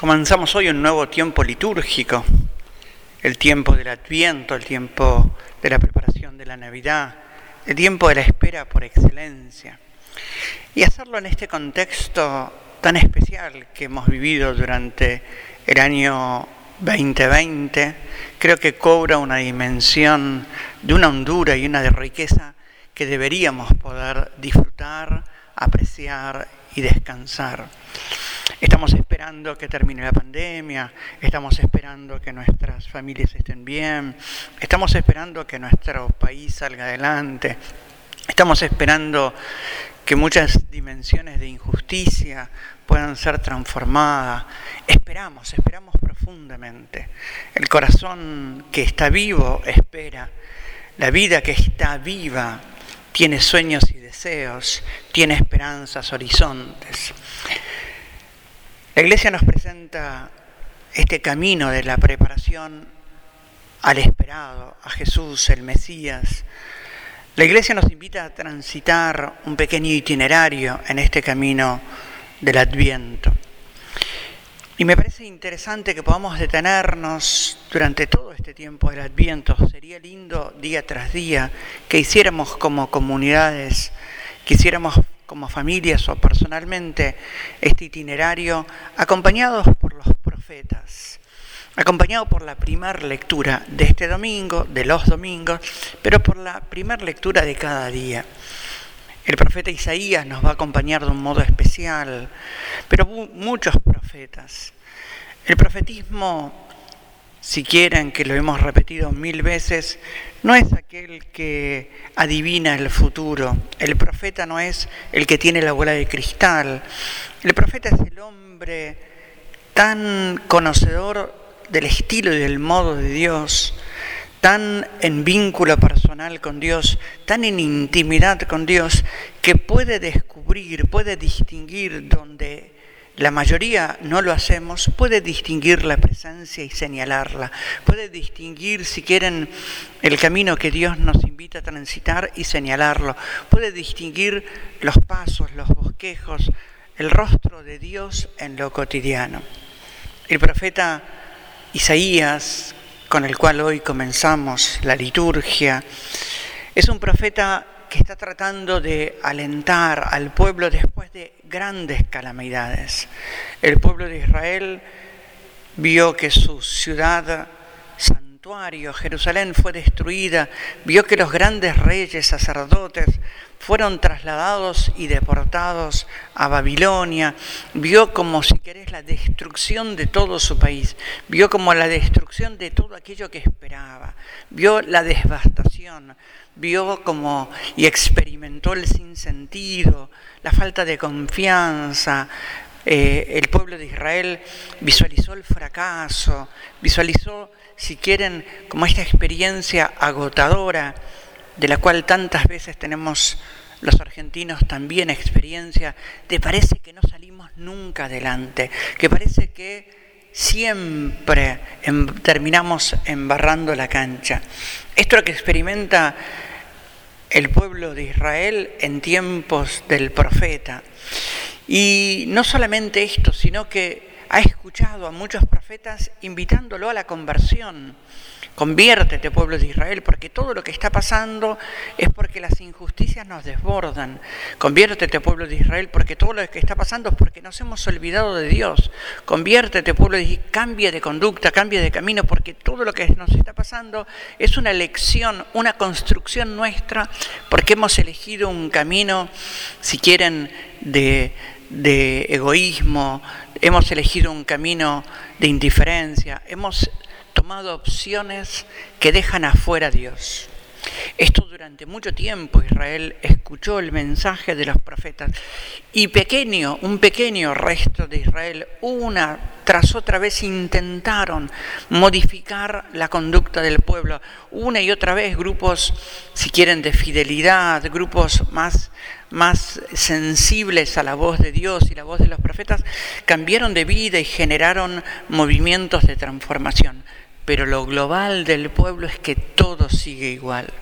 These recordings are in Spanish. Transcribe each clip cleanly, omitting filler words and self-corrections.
Comenzamos hoy un nuevo tiempo litúrgico, el tiempo del Adviento, el tiempo de la preparación de la Navidad, el tiempo de la espera por excelencia. Y hacerlo en este contexto tan especial que hemos vivido durante el año 2020, creo que cobra una dimensión de una hondura y una de riqueza que deberíamos poder disfrutar, apreciar y descansar. Estamos esperando que termine la pandemia, estamos esperando que nuestras familias estén bien, estamos esperando que nuestro país salga adelante, estamos esperando que muchas dimensiones de injusticia puedan ser transformadas. Esperamos profundamente. El corazón que está vivo espera. La vida que está viva tiene sueños y deseos, tiene esperanzas, horizontes. La Iglesia nos presenta este camino de la preparación al esperado, a Jesús, el Mesías. La Iglesia nos invita a transitar un pequeño itinerario en este camino del Adviento. Y me parece interesante que podamos detenernos durante todo este tiempo del Adviento. Sería lindo día tras día que hiciéramos como comunidades, que hiciéramos como familias o personalmente este itinerario acompañados por los profetas, acompañado por la primera lectura de este domingo, de los domingos, pero por la primera lectura de cada día. El profeta Isaías nos va a acompañar de un modo especial, pero muchos profetas. El profetismo, si quieren, que lo hemos repetido 1000 veces, no es aquel que adivina el futuro. El profeta no es el que tiene la bola de cristal. El profeta es el hombre tan conocedor del estilo y del modo de Dios, tan en vínculo personal con Dios, tan en intimidad con Dios, que puede descubrir, puede distinguir donde la mayoría no lo hacemos, puede distinguir la presencia y señalarla, puede distinguir, si quieren, el camino que Dios nos invita a transitar y señalarlo, puede distinguir los pasos, los bosquejos, el rostro de Dios en lo cotidiano. El profeta Isaías, con el cual hoy comenzamos la liturgia, es un profeta que está tratando de alentar al pueblo después de grandes calamidades. El pueblo de Israel vio que su ciudad santuario, Jerusalén, fue destruida, vio que los grandes reyes, sacerdotes, fueron trasladados y deportados a Babilonia, vio como, si querés, la destrucción de todo su país, vio como la destrucción de todo aquello que esperaba, vio la devastación, vio como y experimentó el sinsentido, la falta de confianza. El pueblo de Israel visualizó el fracaso, visualizó, si quieren, como esta experiencia agotadora de la cual tantas veces tenemos los argentinos también experiencia, te parece que no salimos nunca adelante, que parece que siempre terminamos embarrando la cancha. Esto es lo que experimenta el pueblo de Israel en tiempos del profeta. Y no solamente esto, sino que ha escuchado a muchos profetas invitándolo a la conversión. Conviértete, pueblo de Israel, porque todo lo que está pasando es porque las injusticias nos desbordan. Conviértete, pueblo de Israel, porque todo lo que está pasando es porque nos hemos olvidado de Dios. Conviértete, pueblo de Israel, cambia de conducta, cambia de camino, porque todo lo que nos está pasando es una elección, una construcción nuestra, porque hemos elegido un camino, si quieren, de egoísmo, hemos elegido un camino de indiferencia, hemos tomado opciones que dejan afuera a Dios. Esto durante mucho tiempo Israel escuchó el mensaje de los profetas y un pequeño resto de Israel una tras otra vez intentaron modificar la conducta del pueblo. Una y otra vez grupos, si quieren, de fidelidad, grupos más sensibles a la voz de Dios y la voz de los profetas, cambiaron de vida y generaron movimientos de transformación. Pero lo global del pueblo es que todo sigue igual.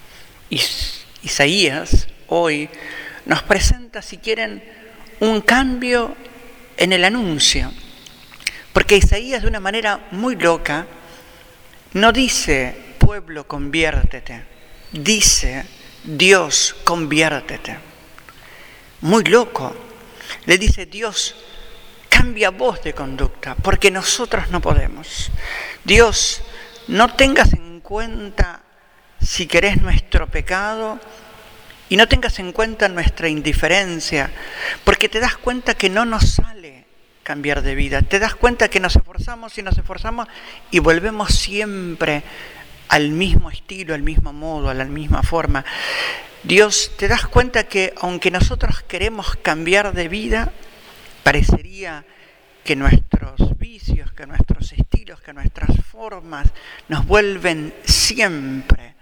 Isaías hoy nos presenta, si quieren, un cambio en el anuncio. Porque Isaías, de una manera muy loca, no dice, pueblo, conviértete. Dice, Dios, conviértete. Muy loco. Le dice, Dios, cambia vos de conducta, porque nosotros no podemos. Dios, no tengas en cuenta, si querés, nuestro pecado, y no tengas en cuenta nuestra indiferencia, porque te das cuenta que no nos sale cambiar de vida. Te das cuenta que nos esforzamos y volvemos siempre al mismo estilo, al mismo modo, a la misma forma. Dios, te das cuenta que aunque nosotros queremos cambiar de vida, parecería que nuestros vicios, que nuestros estilos, que nuestras formas nos vuelven siempre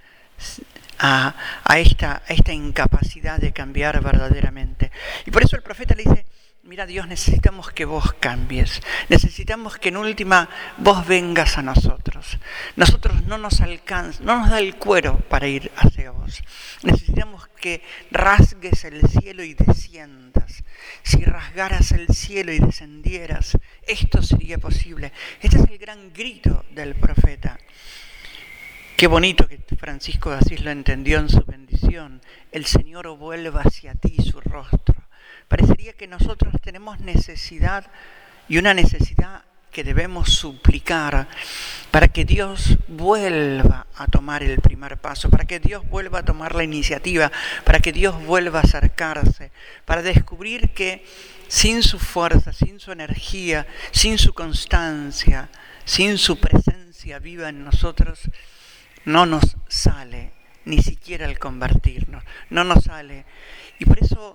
a esta incapacidad de cambiar verdaderamente. Y por eso el profeta le dice, mira Dios, necesitamos que vos cambies, necesitamos que en última vos vengas a nosotros. Nosotros no nos alcanza, no nos da el cuero para ir hacia vos. Necesitamos que rasgues el cielo y desciendas. Si rasgaras el cielo y descendieras, esto sería posible. Este es el gran grito del profeta. Qué bonito que Francisco de Asís lo entendió en su bendición. El Señor vuelva hacia ti su rostro. Parecería que nosotros tenemos necesidad y una necesidad que debemos suplicar para que Dios vuelva a tomar el primer paso, para que Dios vuelva a tomar la iniciativa, para que Dios vuelva a acercarse, para descubrir que sin su fuerza, sin su energía, sin su constancia, sin su presencia viva en nosotros, no nos sale ni siquiera el convertirnos, no nos sale. Y por eso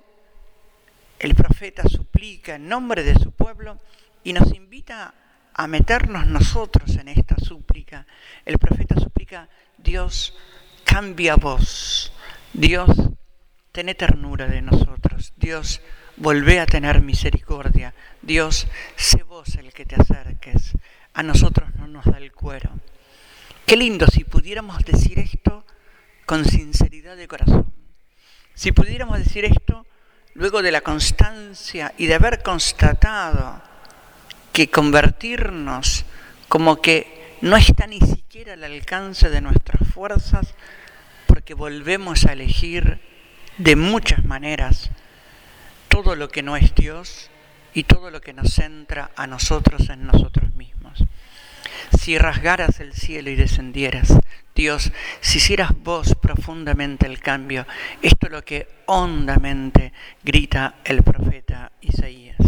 el profeta suplica en nombre de su pueblo y nos invita a meternos nosotros en esta súplica. El profeta suplica, Dios, cambia vos. Dios, tené ternura de nosotros. Dios, volvé a tener misericordia. Dios, sé vos el que te acerques. A nosotros no nos da el cuero. Qué lindo si pudiéramos decir esto con sinceridad de corazón. Si pudiéramos decir esto luego de la constancia y de haber constatado que convertirnos como que no está ni siquiera al alcance de nuestras fuerzas, porque volvemos a elegir de muchas maneras todo lo que no es Dios y todo lo que nos centra a nosotros en nosotros mismos. Si rasgaras el cielo y descendieras, Dios, si hicieras vos profundamente el cambio, esto es lo que hondamente grita el profeta Isaías.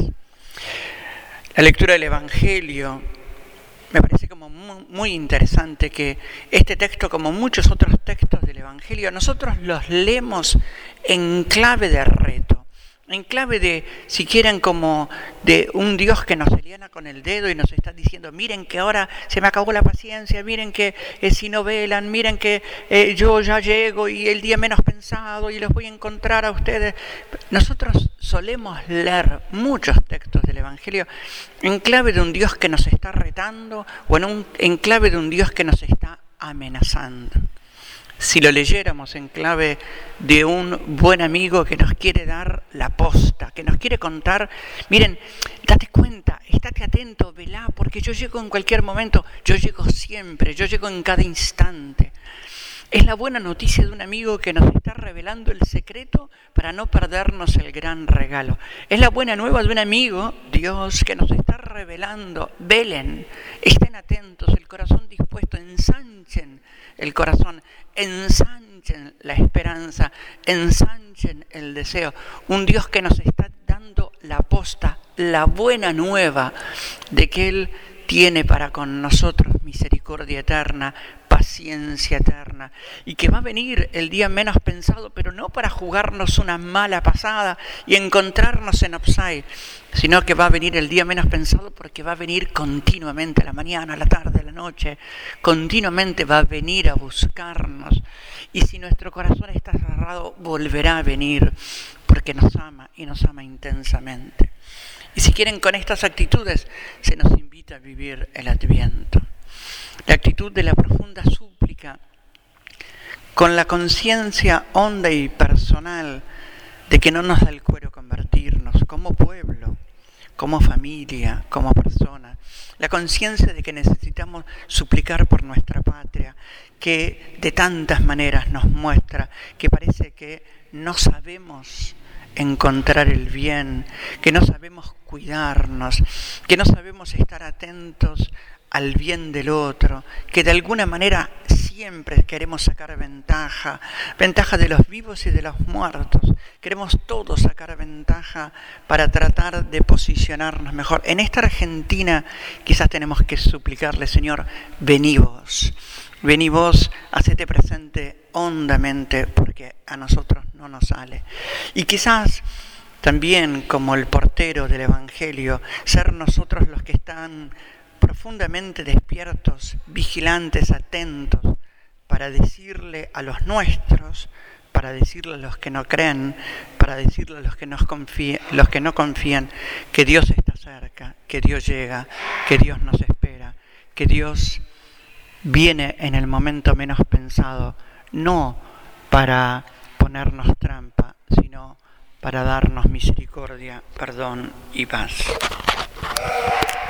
La lectura del Evangelio me parece como muy interesante que este texto, como muchos otros textos del Evangelio, nosotros los leemos en clave de reto, en clave de, si quieren, como de un Dios que nos señala con el dedo y nos está diciendo, miren que ahora se me acabó la paciencia, miren que si no velan, miren que yo ya llego y el día menos pensado y los voy a encontrar a ustedes. Nosotros solemos leer muchos textos del Evangelio en clave de un Dios que nos está retando o en clave de un Dios que nos está amenazando. Si lo leyéramos en clave de un buen amigo que nos quiere dar la posta, que nos quiere contar, miren, date cuenta, estate atento, velá, porque yo llego en cualquier momento, yo llego siempre, yo llego en cada instante. Es la buena noticia de un amigo que nos está revelando el secreto para no perdernos el gran regalo. Es la buena nueva de un amigo, Dios, que nos está revelando, velen, estén atentos, el corazón dispuesto, ensanchen el corazón, ensanchen la esperanza, ensanchen el deseo. Un Dios que nos está dando la posta, la buena nueva de que Él tiene para con nosotros misericordia eterna, paciencia eterna, y que va a venir el día menos pensado, pero no para jugarnos una mala pasada y encontrarnos en offside, sino que va a venir el día menos pensado porque va a venir continuamente, a la mañana, a la tarde, a la noche, continuamente va a venir a buscarnos. Y si nuestro corazón está cerrado, volverá a venir porque nos ama y nos ama intensamente. Y si quieren, con estas actitudes se nos invita a vivir el Adviento. La actitud de la profunda súplica, con la conciencia honda y personal de que no nos da el cuero convertirnos como pueblo, como familia, como persona. La conciencia de que necesitamos suplicar por nuestra patria, que de tantas maneras nos muestra que parece que no sabemos encontrar el bien, que no sabemos cuidarnos, que no sabemos estar atentos al bien del otro, que de alguna manera siempre queremos sacar ventaja de los vivos y de los muertos. Queremos todos sacar ventaja para tratar de posicionarnos mejor. En esta Argentina quizás tenemos que suplicarle, Señor, vení vos, hacete presente hondamente, porque a nosotros no nos sale. Y quizás también, como el portero del Evangelio, ser nosotros los que están profundamente despiertos, vigilantes, atentos, para decirle a los nuestros, para decirle a los que no creen, para decirle a los que no confían, que Dios está cerca, que Dios llega, que Dios nos espera, que Dios viene en el momento menos pensado, no para ponernos trampa, sino para darnos misericordia, perdón y paz.